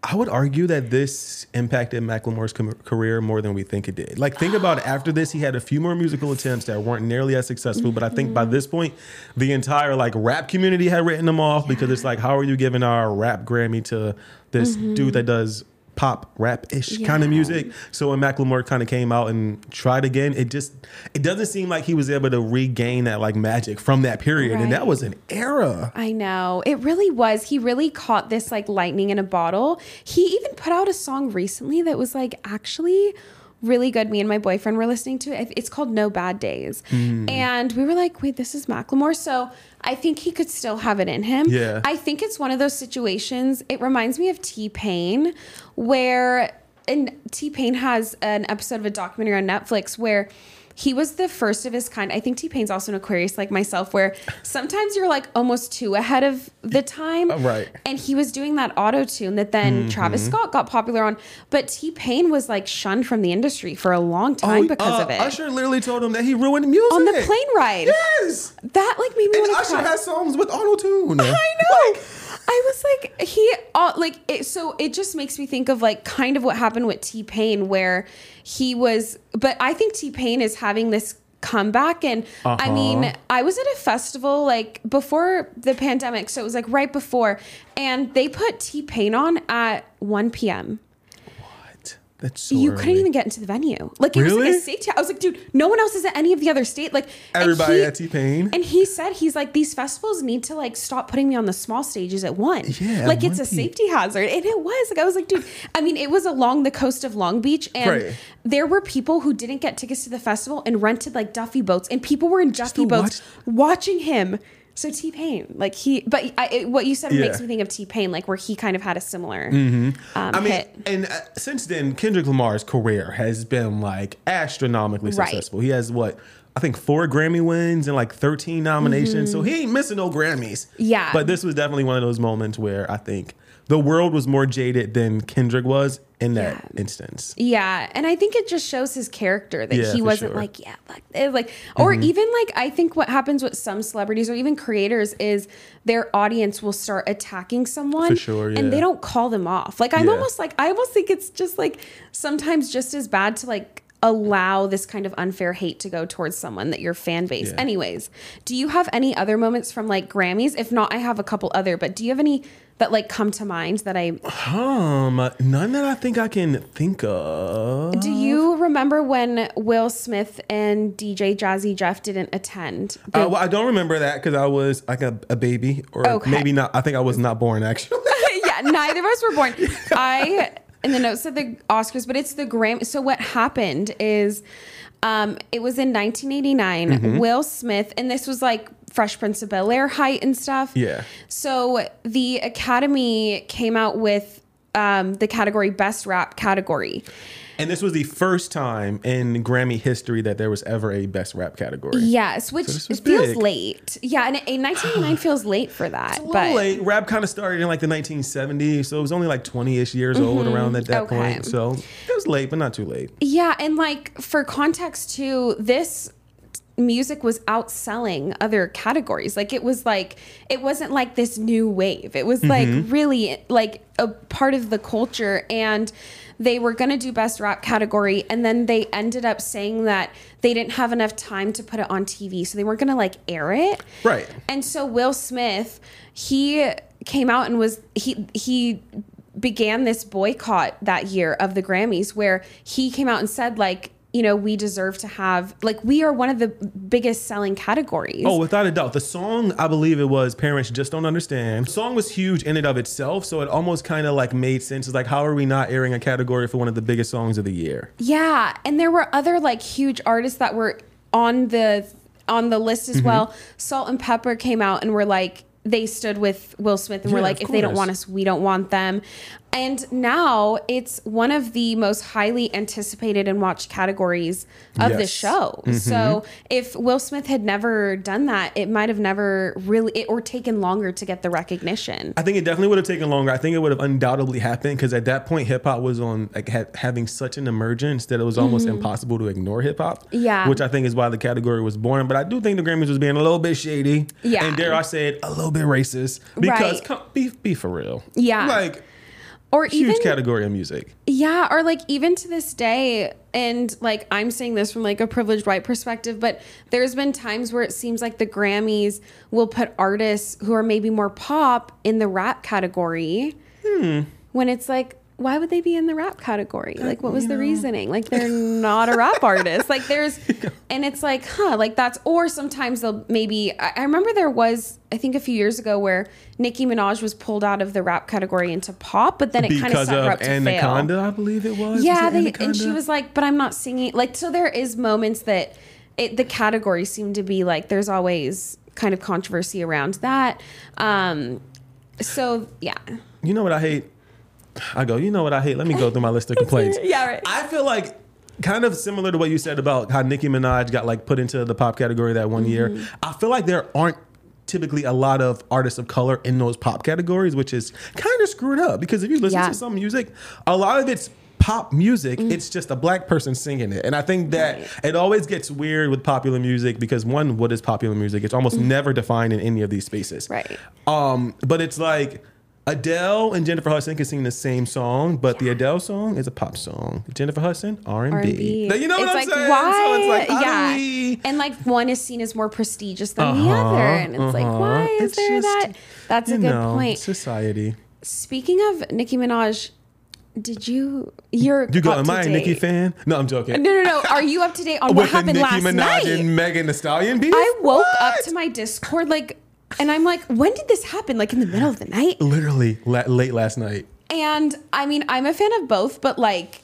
I would argue that this impacted Macklemore's com- career more than we think it did. Like, think about it. After this, he had a few more musical attempts that weren't nearly as successful. Mm-hmm. But I think by this point, the entire like rap community had written him off, because it's like, how are you giving our rap Grammy to this mm-hmm. dude that does pop rap-ish yeah. kind of music? So when Macklemore kind of came out and tried again, it just it doesn't seem like he was able to regain that like magic from that period. Right. And that was an era. I know. It really was. He really caught this like lightning in a bottle. He even put out a song recently that was like actually really good. Me and my boyfriend were listening to it. It's called No Bad Days. Mm. And we were like, wait, this is Macklemore. So I think he could still have it in him. Yeah. I think it's one of those situations. It reminds me of T-Pain, where, and T-Pain has an episode of a documentary on Netflix where he was the first of his kind. I think T-Pain's also an Aquarius like myself, where sometimes you're like almost too ahead of the time. Right. And he was doing that auto-tune that then mm-hmm. Travis Scott got popular on. But T-Pain was like shunned from the industry for a long time oh, because uh, of it. Usher literally told him that he ruined music. On the plane ride. Yes. That like made me want to Usher cry. has songs with auto-tune. I know. Like, I was like, he, uh, like, it, so it just makes me think of like kind of what happened with T-Pain, where he was, but I think T-Pain is having this comeback. And uh-huh. I mean, I was at a festival like before the pandemic. So it was like right before, and they put T-Pain on at one p.m. That's so you early. Couldn't even get into the venue. Like, it really? was like a safety. I was like, dude, no one else is at any of the other state. Like, everybody he, at T-Pain. And he said, he's like, these festivals need to like stop putting me on the small stages at one. Yeah, like it's one a safety hazard. And it was like, I was like, dude, I mean, it was along the coast of Long Beach, and right. there were people who didn't get tickets to the festival and rented like Duffy boats, and people were in Duffy boats watch- watching him. So T-Pain, like he, but I, it, what you said yeah. makes me think of T-Pain, like where he kind of had a similar mm-hmm. um, I mean, hit. And uh, since then, Kendrick Lamar's career has been like astronomically Right. successful. He has what, I think four Grammy wins and like thirteen nominations. Mm-hmm. So he ain't missing no Grammys. Yeah. But this was definitely one of those moments where I think the world was more jaded than Kendrick was in that yeah. instance. Yeah. And I think it just shows his character that yeah, he wasn't sure. like, yeah, like, like or mm-hmm. even like, I think what happens with some celebrities or even creators is their audience will start attacking someone For sure, yeah. and they don't call them off. Like, I'm yeah. almost like, I almost think it's just like sometimes just as bad to like allow this kind of unfair hate to go towards someone that your fan base. Yeah. Anyways, do you have any other moments from like Grammys? If not, I have a couple other, but do you have any that like come to mind that I um none that I think I can think of. Do you remember when Will Smith and D J Jazzy Jeff didn't attend? The- uh, well, I don't remember that because I was like a, a baby, or okay. maybe not. I think I was not born actually. Yeah, neither of us were born. I in the notes said the Oscars, but it's the Grammy. So what happened is, um, it was in nineteen eighty-nine. Mm-hmm. Will Smith, and this was like Fresh Prince of Bel-Air height and stuff. Yeah. So the Academy came out with um, the category Best Rap category. And this was the first time in Grammy history that there was ever a Best Rap category. Yes, which so feels big. late. Yeah, and in nineteen eighty-nine feels late for that. It's a little but late. Rap kind of started in like the nineteen seventies, so it was only like twenty-ish years mm-hmm. old around at that okay. point. So it was late, but not too late. Yeah, and like for context too, this music was outselling other categories. Like it was like, it wasn't like this new wave. It was mm-hmm. like really like a part of the culture, and they were going to do Best Rap category, and then they ended up saying that they didn't have enough time to put it on T V, so they weren't going to like air it. Right. And so Will Smith, he came out and was he he began this boycott that year of the Grammys, where he came out and said like, you know, we deserve to have, like, we are one of the biggest selling categories. Oh, without a doubt. The song, I believe it was Parents Just Don't Understand. The song was huge in and of itself, so it almost kind of like made sense. It's like, how are we not airing a category for one of the biggest songs of the year? Yeah, and there were other like huge artists that were on the on the list as mm-hmm. well. Salt and Pepper came out and were like, they stood with Will Smith and yeah, were like, if they don't want us, we don't want them. And now it's one of the most highly anticipated and watched categories of yes. the show. Mm-hmm. So if Will Smith had never done that, it might have never really, it, or taken longer to get the recognition. I think it definitely would have taken longer. I think it would have undoubtedly happened because at that point, hip hop was on like ha- having such an emergence that it was almost mm-hmm. impossible to ignore hip hop. Yeah. Which I think is why the category was born. But I do think the Grammys was being a little bit shady. Yeah. And dare I say it, a little bit racist. Because right. come, be, be for real. Yeah. Like, Or Huge even category of music. Yeah, or like even to this day, and like I'm saying this from like a privileged white perspective, but there's been times where it seems like the Grammys will put artists who are maybe more pop in the rap category. Hmm. When it's like, why would they be in the rap category? Like, what was you the know. reasoning? Like, they're not a rap artist. Like, there's, and it's like, huh, like that's, or sometimes they'll maybe, I, I remember there was, I think a few years ago where Nicki Minaj was pulled out of the rap category into pop, but then it kind of set her up to Anaconda, fail. I believe it was. Yeah, was they, Anaconda? and she was like, but I'm not singing. Like, so there is moments that it, the categories seem to be like, there's always kind of controversy around that. Um, so, yeah. You know what I hate? I go, you know what I hate? Let me go through my list of complaints. Yeah, right. I feel like kind of similar to what you said about how Nicki Minaj got like put into the pop category that one Mm-hmm. year. I feel like there aren't typically a lot of artists of color in those pop categories, which is kind of screwed up because if you listen Yeah. to some music, a lot of it's pop music. Mm. It's just a black person singing it. And I think that Right. it always gets weird with popular music because one, what is popular music? It's almost mm. never defined in any of these spaces. Right. Um, but it's like, Adele and Jennifer Hudson can sing the same song, but yeah. the Adele song is a pop song. Jennifer Hudson, R and B. You know what it's I'm like, saying? why? So it's like, how yeah. do we... And like one is seen as more prestigious than uh-huh, the other. And it's uh-huh. like, why is it's there just, that? That's a you good know, point. Society. Speaking of Nicki Minaj, did you, you're You go, up am to I a date. Nicki fan? No, I'm joking. No, no, no. Are you up to date on what With the happened Nicki last Minaj night? and Megan Thee Stallion beef? I woke What? up to my Discord like, and I'm like, when did this happen? Like in the middle of the night? Literally la- late last night. And I mean, I'm a fan of both, but like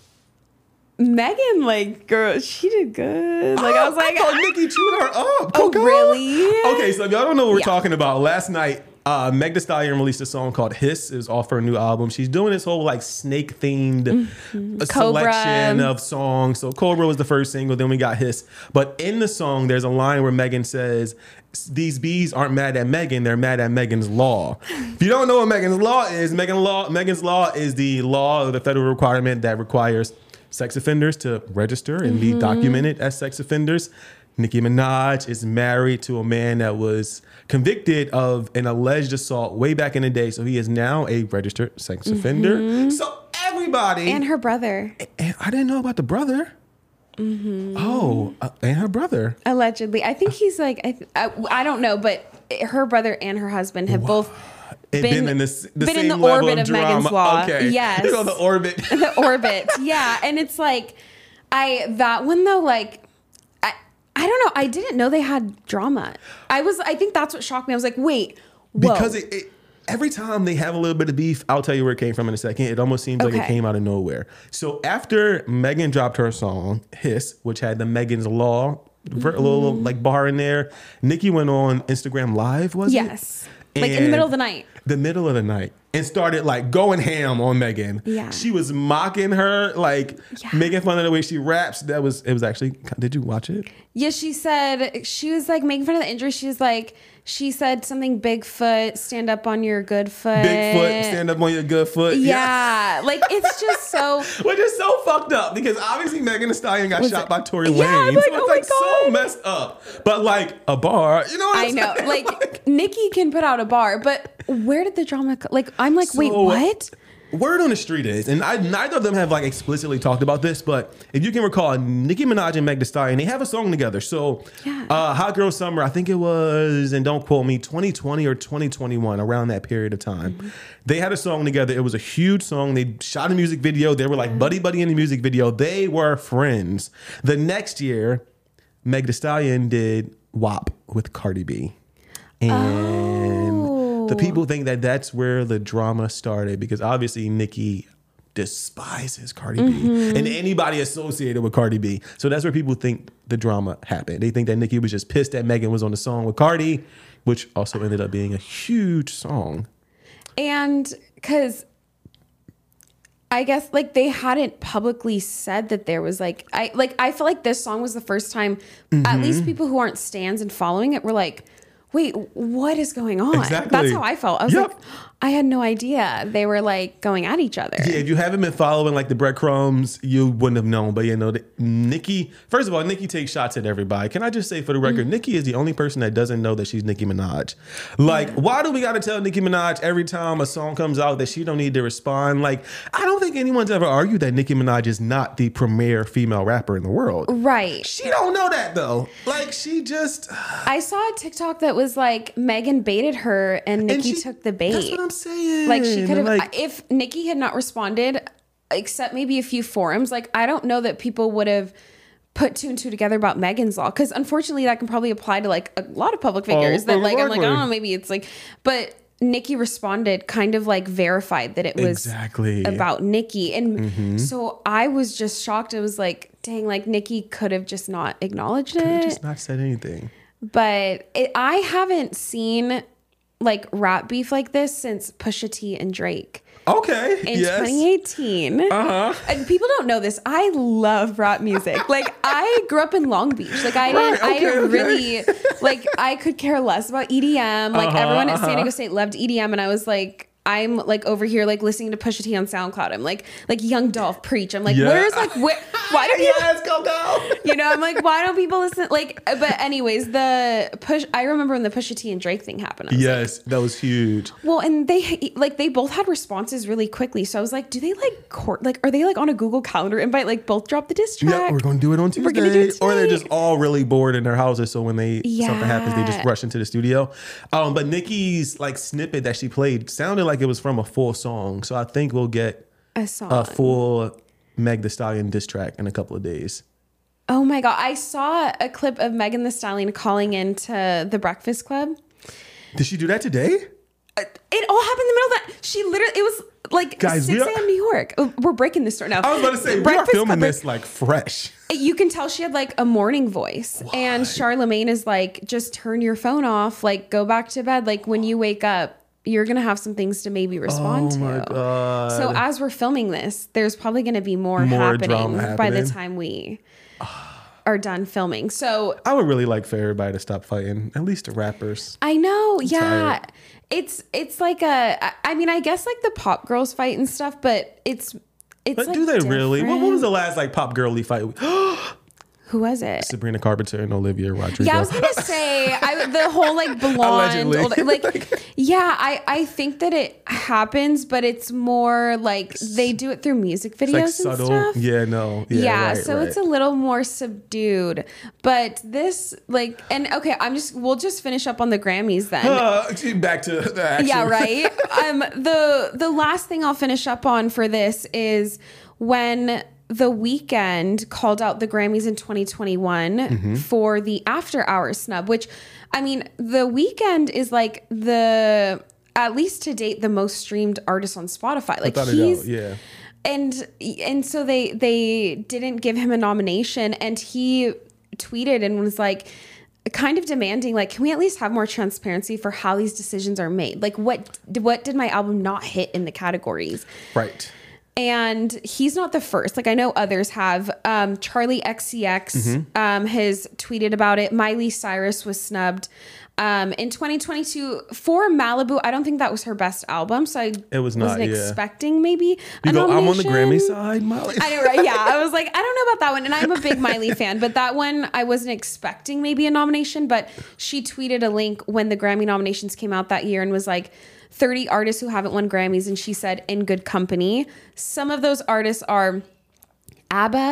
Megan, like, girl, she did good. Like, I was like, I thought Nicki chewed her up. oh, Coco. really? Okay, so if y'all don't know what we're Yeah. talking about, last night, uh, Meg Thee Stallion released a song called Hiss. It was off her new album. She's doing this whole like snake themed Mm-hmm. selection Cobra. of songs. So Cobra was the first single, then we got Hiss. But in the song, there's a line where Megan says, these bees aren't mad at Megan, they're mad at Megan's law. If you don't know what Megan's law is, Megan law, Megan's law is the law or the federal requirement that requires sex offenders to register and Mm-hmm. be documented as sex offenders. Nicki Minaj is married to a man that was convicted of an alleged assault way back in the day. So he is now a registered sex Mm-hmm. offender. So everybody. And her brother. And I didn't know about the brother. Mm-hmm. Oh, uh, and her brother. Allegedly. I think he's like, I, th- I, I don't know, but her brother and her husband have both It been, been in this, the been same in the level orbit of, of drama. Megan's Law. Okay. Yes. You know, the orbit. The orbit. Yeah. And it's like, I, that one though, like, I, I don't know. I didn't know they had drama. I was, I think that's what shocked me. I was like, wait, whoa. Because it, it, every time they have a little bit of beef, I'll tell you where it came from in a second. It almost seems like Okay. it came out of nowhere. So after Megan dropped her song, Hiss, which had the Megan's Law, ver- a little like bar in there, Nicki went on Instagram Live, was it? Yes. Like in the middle of the night. The middle of the night. And started like going ham on Megan. Yeah. She was mocking her, like Yeah. making fun of the way she raps. That was, it was actually, did you watch it? Yeah, she said, she was like making fun of the injury. She was like, she said something Bigfoot, stand up on your good foot. Bigfoot, stand up on your good foot. Yeah. Like it's just so. Which is so fucked up because obviously Megan Thee Stallion got Was shot it- by Tory Yeah, I'm Lanez. like, so it's oh my like so God. messed up. But like a bar, you know what I I'm know. saying? Like Nicki can put out a bar, but where did the drama co- like I'm like, wait, So, what? Word on the street is, and I, neither of them have like explicitly talked about this, but if you can recall, Nicki Minaj and Meg Thee Stallion, they have a song together. So, Yeah. uh, Hot Girl Summer, I think it was, and don't quote me, twenty twenty or twenty twenty-one, around that period of time. Mm-hmm. They had a song together. It was a huge song. They shot a music video. They were like buddy buddy in the music video. They were friends. The next year, Meg Thee Stallion did W A P with Cardi B. And the people think that that's where the drama started because obviously Nicki despises Cardi B and anybody associated with Cardi B. So that's where people think the drama happened. They think that Nicki was just pissed that Megan was on the song with Cardi, which also ended up being a huge song. And because I guess like they hadn't publicly said that there was like I like I feel like this song was the first time at least people who aren't stans and following it were like, wait, what is going on? Exactly. That's how I felt. I was Yep. like, I had no idea they were like going at each other. Yeah, if you haven't been following like the breadcrumbs, you wouldn't have known. But you know, the, Nicki. First of all, Nicki takes shots at everybody. Can I just say for the record, mm. Nicki is the only person that doesn't know that she's Nicki Minaj. Like, yeah. why do we got to tell Nicki Minaj every time a song comes out that she don't need to respond? Like, I don't think anyone's ever argued that Nicki Minaj is not the premier female rapper in the world. Right. She don't know that though. Like, she just. I saw a TikTok that was like Megan baited her and Nicki and she, took the bait. That's what I'm saying. Like she could have, like, if Nicki had not responded, except maybe a few forums, like I don't know that people would have put two and two together about Megan's Law, because unfortunately that can probably apply to like a lot of public figures. Oh, that like I'm like, I don't know, maybe it's like, but Nicki responded, kind of like verified that it was exactly about Nicki, and mm-hmm. so I was just shocked. It was like, dang, like Nicki could have just not acknowledged could it, just not said anything. But it, I haven't seen like rap beef like this since Pusha T and Drake. Okay. In yes. twenty eighteen. Uh-huh. And people don't know this. I love rap music. Like I grew up in Long Beach. Like I didn't right, okay, I didn't okay. really like I could care less about E D M. Like uh-huh, everyone at uh-huh. San Diego State loved E D M, and I was like, I'm like over here like listening to Pusha T on SoundCloud. I'm like like Young Dolph preach. I'm like, yeah. where's like where, why do people yes, go go. You know, I'm like, why don't people listen? Like, but anyways, the push. I remember when the Pusha T and Drake thing happened. I was yes, like, that was huge. Well, and they like they both had responses really quickly. So I was like, do they like court? Like, are they like on a Google Calendar invite? Like, both drop the diss track. Yeah, we're gonna do it on Tuesday. We're gonna do it or they're just all really bored in their houses, so when they yeah. something happens, they just rush into the studio. Um, but Nicki's like snippet that she played sounded like it was from a full song. So I think we'll get a song, a full Meg Thee Stallion diss track in a couple of days. Oh my God. I saw a clip of Megan Thee Stallion calling into the Breakfast Club. Did she do that today? It all happened in the middle of that. She literally, it was like Guys, six a.m. New York. We're breaking this right now. I was about to say, we are filming this like fresh. You can tell she had like a morning voice. Why? And Charlemagne is like, just turn your phone off. Like, go back to bed. Like, when you wake up, you're going to have some things to maybe respond oh to. My God. So as we're filming this, there's probably going to be more, more happening, happening by the time we are done filming. So I would really like for everybody to stop fighting, at least the rappers. I know. I'm yeah. tired. It's, it's like a, I mean, I guess like the pop girls fight and stuff, but it's, it's But like do they different. really? What, what was the last like pop girly fight? Who was it? Sabrina Carpenter and Olivia Rodrigo. Yeah, I was gonna say I, the whole like blonde, old, like yeah. I I think that it happens, but it's more like they do it through music videos like and subtle. stuff. Yeah, no. Yeah, yeah right, so right. it's a little more subdued. But this like and okay, I'm just we'll just finish up on the Grammys then. Uh, back to the action. Yeah, right. um, the the last thing I'll finish up on for this is when The Weeknd called out the Grammys in twenty twenty-one mm-hmm. for the After Hours snub, which, I mean, The Weeknd is like the, at least to date, the most streamed artist on Spotify. Like he's, yeah. And and so they they didn't give him a nomination, and he tweeted and was like, kind of demanding, like, can we at least have more transparency for how these decisions are made? Like, what what did my album not hit in the categories? Right. And he's not the first. Like, I know others have. Um, Charlie X C X mm-hmm. um, has tweeted about it. Miley Cyrus was snubbed um, in twenty twenty-two for Malibu. I don't think that was her best album, so I it was not, wasn't yeah. expecting maybe you a go, nomination. I'm on the Grammy side, Miley. I know, right? Yeah, I was like, I don't know about that one, and I'm a big Miley fan, but that one I wasn't expecting maybe a nomination. But she tweeted a link when the Grammy nominations came out that year and was like, thirty artists who haven't won Grammys, and she said in good company. Some of those artists are ABBA,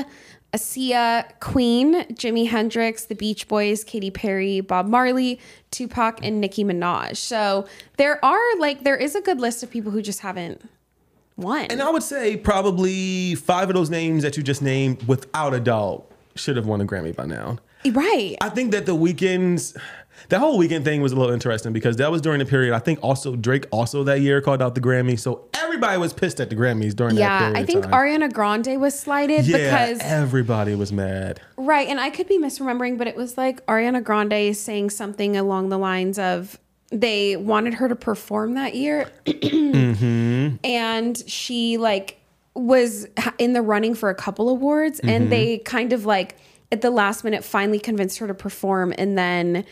Sia, Queen, Jimi Hendrix, The Beach Boys, Katy Perry, Bob Marley, Tupac, and Nicki Minaj. So there are like there is a good list of people who just haven't won. And I would say probably five of those names that you just named, without a doubt, should have won a Grammy by now. Right. I think that the Weeknd's that whole Weeknd thing was a little interesting because that was during the period. I think also Drake also that year called out the Grammy, so everybody was pissed at the Grammys during yeah, that period. Yeah, I think of time. Ariana Grande was slighted yeah, because everybody was mad. Right, and I could be misremembering, but it was like Ariana Grande saying something along the lines of they wanted her to perform that year, mm-hmm. and she like was in the running for a couple awards, mm-hmm. and they kind of like at the last minute finally convinced her to perform, and then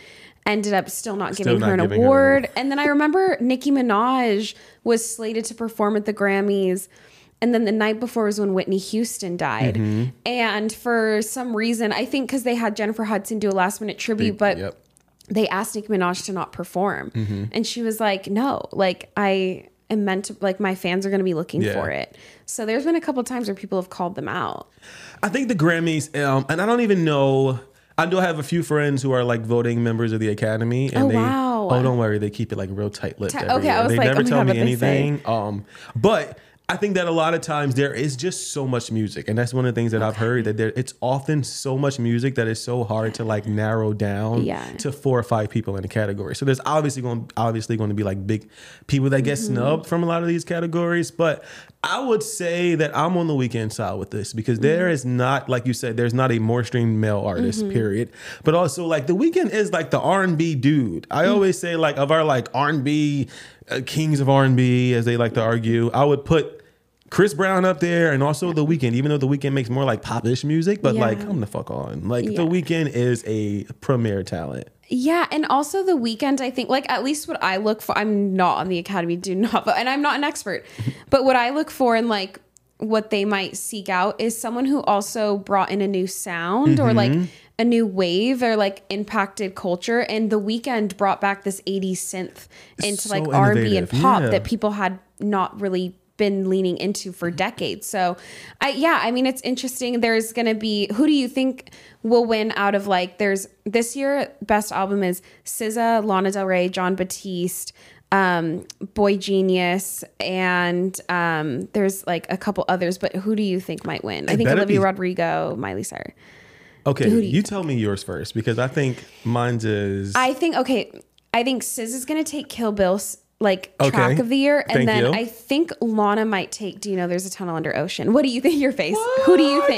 ended up still not Still giving not her an giving her an award. award. And then I remember Nicki Minaj was slated to perform at the Grammys. And then the night before was when Whitney Houston died. Mm-hmm. And for some reason, I think because they had Jennifer Hudson do a last minute tribute, but Yep. they asked Nicki Minaj to not perform. Mm-hmm. And she was like, no, like I am meant to, like my fans are going to be looking Yeah. for it. So there's been a couple times where people have called them out. I think the Grammys, um, and I don't even know. I do have a few friends who are like voting members of the Academy, and Oh, they wow. oh don't worry, they keep it like real tight lipped. Ti- every okay, I year. was They like, never oh my tell God, me what'd they say? anything. Um, but I think that a lot of times there is just so much music, and that's one of the things that I've heard, that there it's often so much music that it's so hard to like narrow down Yeah. to four or five people in a category. So there's obviously going obviously going to be like big people that get Mm-hmm. snubbed from a lot of these categories, but I would say that I'm on the Weeknd side with this because there is not, like you said, there's not a more streamed male artist, Mm-hmm. period. But also like the Weeknd is like the R and B dude. I always say like of our like R and B uh, kings of R and B, as they like to argue, I would put Chris Brown up there and also The Weeknd, even though The Weeknd makes more like pop-ish music, but Yeah. like come the fuck on. Like Yeah. The Weeknd is a premier talent. Yeah, and also the Weeknd, I think, like at least what I look for, I'm not on the Academy, do not, and I'm not an expert, but what I look for and like what they might seek out is someone who also brought in a new sound or like a new wave or like impacted culture. And The Weeknd brought back this eighties synth into So like R and B and innovative, pop yeah. that people had not really been leaning into for decades. So I yeah, I mean it's interesting. There's gonna be, who do you think will win out of like, there's this year best album is S Z A, Lana Del Rey, John Batiste, um, Boy Genius, and um there's like a couple others, but who do you think might win? I It think better Olivia be- Rodrigo, Miley Cyrus. Okay, Who you, do you tell me yours first because I think mine's is I think okay, I think S Z A is gonna take Kill Bill's like Okay. track of the year, and Thank then you. I think Lana might take Do You Know There's a Tunnel Under Ocean. What do you think? Your face. Who do you What? think?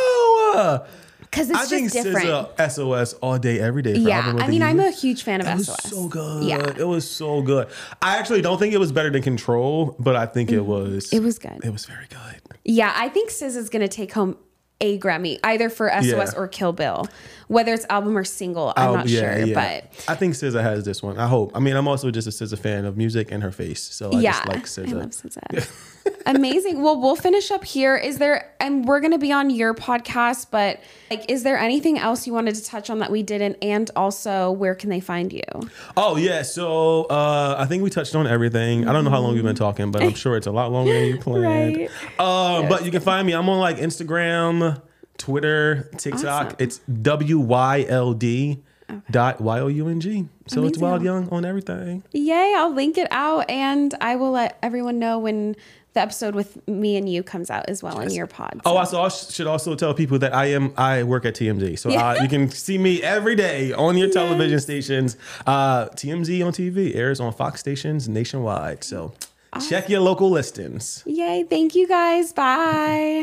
Coco? Because it's I think just different. S Z A S O S all day, every day. For Yeah, album of I the mean, I'm year. a huge fan of It was S O S. so good. Yeah. It was so good. I actually don't think it was better than Control, but I think it was. Mm-hmm. It was good. It was very good. Yeah, I think S Z A is going to take home a Grammy, either for S O S Yeah. or Kill Bill. Whether it's album or single, I'm I'll- not sure. But I think S Z A has this one. I hope. I mean, I'm also just a S Z A fan of music and her face, so I yeah, just like S Z I A. love S Z A. Amazing. Well, we'll finish up here. Is there, and we're going to be on your podcast, but like, is there anything else you wanted to touch on that we didn't? And also, where can they find you? Oh yeah, so uh, I think we touched on everything. I don't know how long we've been talking, but I'm sure it's a lot longer than you planned. Right. Uh, but you can find me. I'm on like Instagram, Twitter, TikTok. Awesome. It's W Y L D dot Y O U N G. So it's Amazing. Wild Young on everything. Yay, I'll link it out and I will let everyone know when the episode with me and you comes out as well on your pod. Oh, So- I also should also tell people that I am I work at T M Z, so Yeah. uh, you can see me every day on your television stations. Uh, T M Z on T V airs on Fox stations nationwide, so check your local listings. Yay, thank you guys. Bye.